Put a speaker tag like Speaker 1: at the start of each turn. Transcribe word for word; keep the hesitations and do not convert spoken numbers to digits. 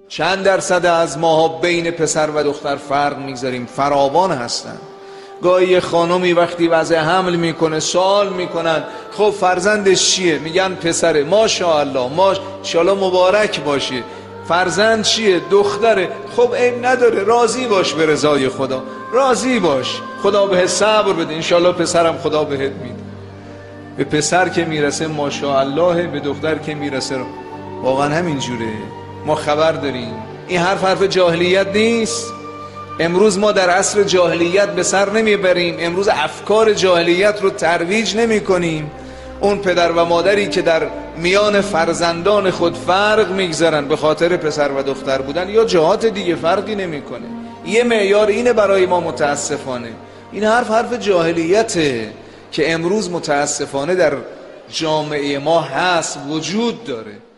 Speaker 1: چند درصد از ماها بین پسر و دختر فرق میگذاریم؟ فراوان هستن. گاهی یه خانمی وقتی وضع حمل میکنه سوال میکنن خب فرزندش چیه؟ میگن پسره. ماشاءالله ماشاءالله مبارک باشه. فرزند چیه؟ دختره. خب عیب نداره، راضی باش به رضای خدا، راضی باش، خدا بهت صبر بده، انشالله پسرم خدا بهت میده. به پسر که میرسه ماشاءالله، به دختر که میرسه واقعا همین جوره. ما خبر داریم. این حرف حرف جاهلیت نیست. امروز ما در عصر جاهلیت به سر نمیبریم، امروز افکار جاهلیت رو ترویج نمی کنیم. اون پدر و مادری که در میان فرزندان خود فرق میگذارن به خاطر پسر و دختر بودن یا جهات دیگه فرقی نمیکنه. یه معیار اینه برای ما متاسفانه. این حرف حرف جاهلیته که امروز متاسفانه در جامعه ما هست، وجود داره.